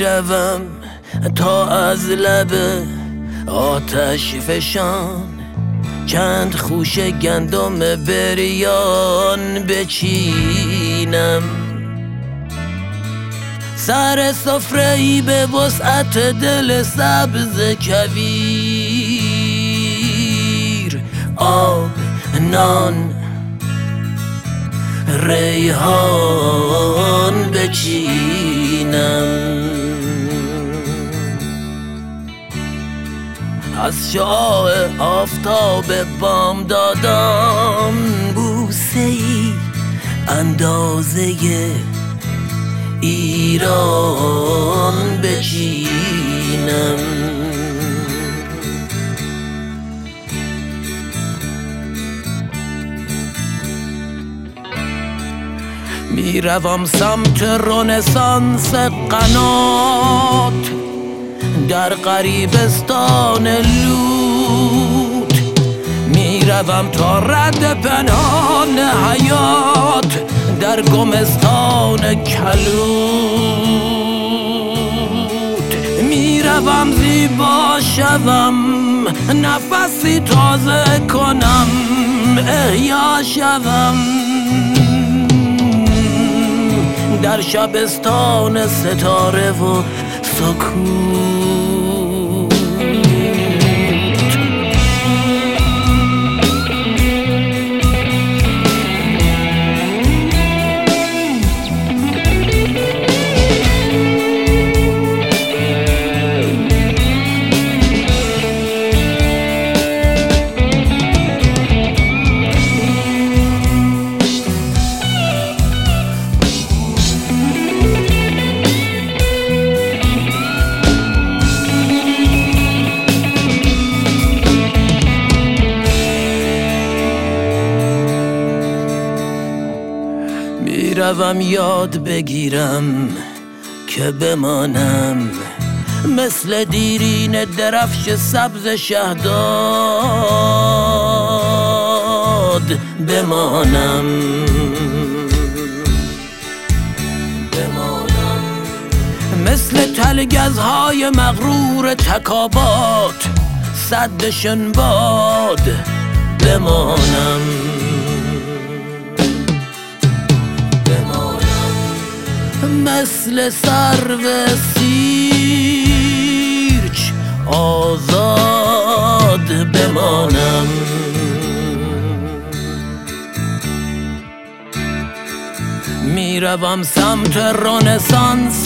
میروم تا از لب آتش فشان چند خوش گندم بریان بچینم، سر سفره‌ای به وسعت دل سبز کویر، آب، نان، ریحان بچینم. از شعاع آفتاب بامدادان بوسه‌ای اندازه ایران بچینم. میروم سمت رنسانس قنات در غریبستان لوت، میروم تا رد پنهان حیات در گمستان کلوت. میروم زیبا شوم نفسی تازه کنم احیا شوم در شبستان ستاره و سکوت. میروم یاد بگیرم که بمانم مثل دیرین درفش سبز شهداد، بمانم مثل تلگزهای مغرور تکابات سد شنباد، بمانم مثل سرو سیرج آزاد، بمانم میروم سمت رنسانس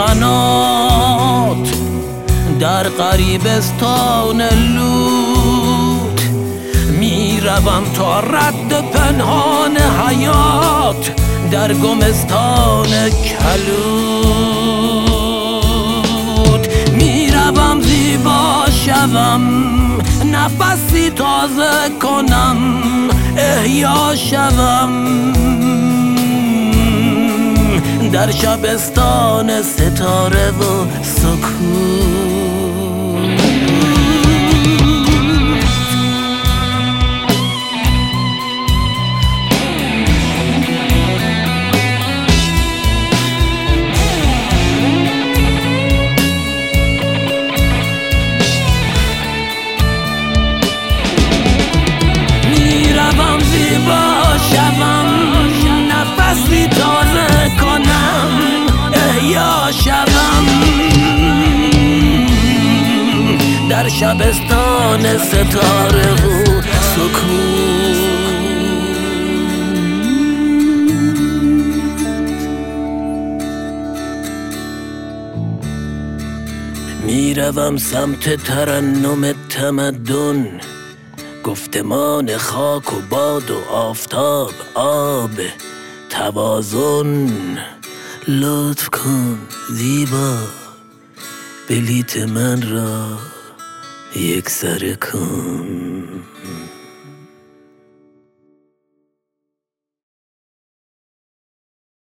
قنات در غریبستان لوت، میروم تا رد پنهان حیات در گمستان کلوت. میروم زیبا شوم نفسی تازه کنم احیا شوم در شبستان ستاره و سکوت. نفسی تازه کنم احیا شوم در شبستان ستاره و سکوت. میروم سمت ترنم تمدن، گفتمان خاک و باد و آفتاب، آب، توازن. لطف کن زیبا بلیت من را یک سره کن.